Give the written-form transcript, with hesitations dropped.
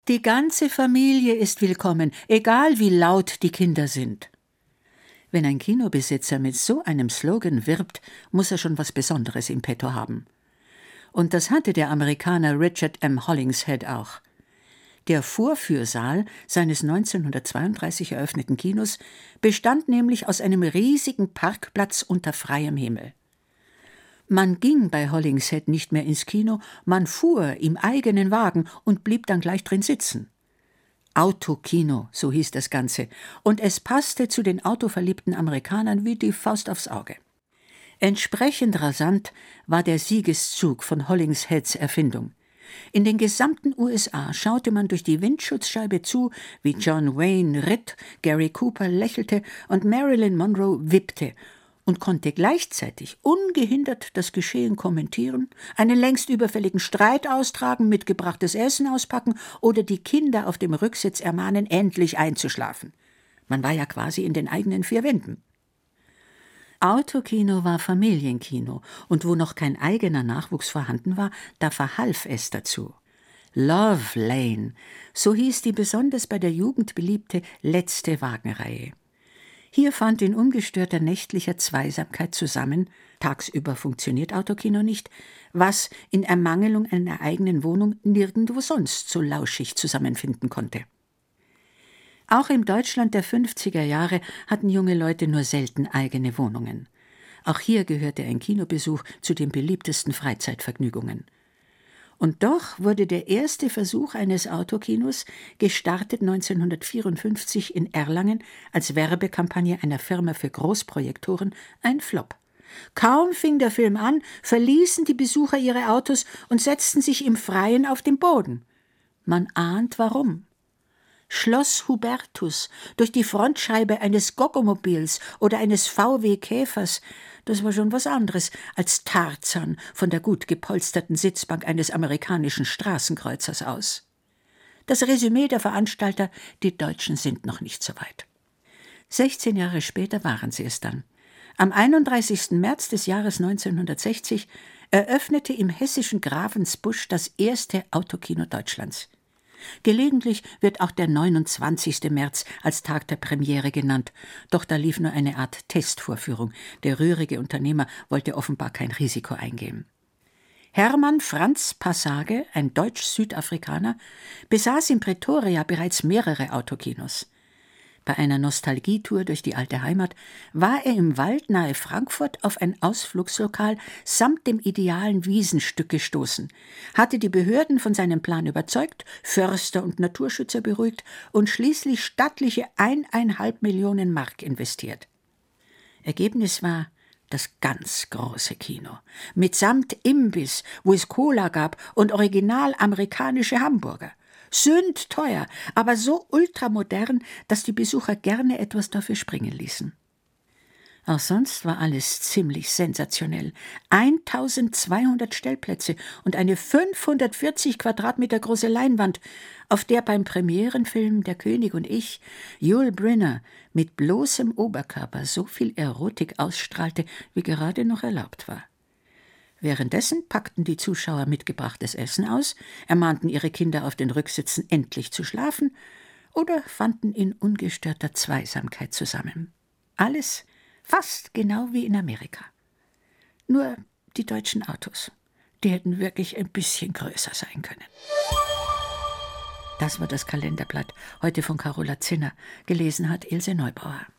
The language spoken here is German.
Die ganze Familie ist willkommen, egal wie laut die Kinder sind. Wenn ein Kinobesitzer mit so einem Slogan wirbt, muss er schon was Besonderes im Petto haben. Und das hatte der Amerikaner Richard M. Hollingshead auch. Der Vorführsaal seines 1932 eröffneten Kinos bestand nämlich aus einem riesigen Parkplatz unter freiem Himmel. Man ging bei Hollingshead nicht mehr ins Kino, man fuhr im eigenen Wagen und blieb dann gleich drin sitzen. Autokino, so hieß das Ganze, und es passte zu den autoverliebten Amerikanern wie die Faust aufs Auge. Entsprechend rasant war der Siegeszug von Hollingsheads Erfindung. In den gesamten USA schaute man durch die Windschutzscheibe zu, wie John Wayne ritt, Gary Cooper lächelte und Marilyn Monroe wippte und konnte gleichzeitig ungehindert das Geschehen kommentieren, einen längst überfälligen Streit austragen, mitgebrachtes Essen auspacken oder die Kinder auf dem Rücksitz ermahnen, endlich einzuschlafen. Man war ja quasi in den eigenen vier Wänden. Autokino war Familienkino, und wo noch kein eigener Nachwuchs vorhanden war, da verhalf es dazu. Love Lane, so hieß die besonders bei der Jugend beliebte letzte Wagenreihe. Hier fand in ungestörter nächtlicher Zweisamkeit zusammen, tagsüber funktioniert Autokino nicht, was in Ermangelung einer eigenen Wohnung nirgendwo sonst so lauschig zusammenfinden konnte. Auch im Deutschland der 50er Jahre hatten junge Leute nur selten eigene Wohnungen. Auch hier gehörte ein Kinobesuch zu den beliebtesten Freizeitvergnügungen. Und doch wurde der erste Versuch eines Autokinos, gestartet 1954 in Erlangen als Werbekampagne einer Firma für Großprojektoren, ein Flop. Kaum fing der Film an, verließen die Besucher ihre Autos und setzten sich im Freien auf den Boden. Man ahnt warum. Schloss Hubertus durch die Frontscheibe eines Goggomobils oder eines VW Käfers, das war schon was anderes als Tarzan von der gut gepolsterten Sitzbank eines amerikanischen Straßenkreuzers aus. Das Resümee der Veranstalter: Die Deutschen sind noch nicht so weit. 16 Jahre später waren sie es dann. Am 31. März des Jahres 1960 eröffnete im hessischen Ravensbusch das erste Autokino Deutschlands. Gelegentlich wird auch der 29. März als Tag der Premiere genannt, doch da lief nur eine Art Testvorführung. Der rührige Unternehmer wollte offenbar kein Risiko eingehen. Hermann Franz Passage, ein Deutsch-Südafrikaner, besaß in Pretoria bereits mehrere Autokinos. Bei einer Nostalgietour durch die alte Heimat war er im Wald nahe Frankfurt auf ein Ausflugslokal samt dem idealen Wiesenstück gestoßen, hatte die Behörden von seinem Plan überzeugt, Förster und Naturschützer beruhigt und schließlich stattliche 1,5 Millionen Mark investiert. Ergebnis war das ganz große Kino, mitsamt Imbiss, wo es Cola gab und original amerikanische Hamburger. Sündteuer, aber so ultramodern, dass die Besucher gerne etwas dafür springen ließen. Auch sonst war alles ziemlich sensationell. 1200 Stellplätze und eine 540 Quadratmeter große Leinwand, auf der beim Premierenfilm Der König und ich Yul Brynner mit bloßem Oberkörper so viel Erotik ausstrahlte, wie gerade noch erlaubt war. Währenddessen packten die Zuschauer mitgebrachtes Essen aus, ermahnten ihre Kinder auf den Rücksitzen endlich zu schlafen oder fanden in ungestörter Zweisamkeit zusammen. Alles fast genau wie in Amerika. Nur die deutschen Autos, die hätten wirklich ein bisschen größer sein können. Das war das Kalenderblatt, heute von Carola Zinner. Gelesen hat Ilse Neubauer.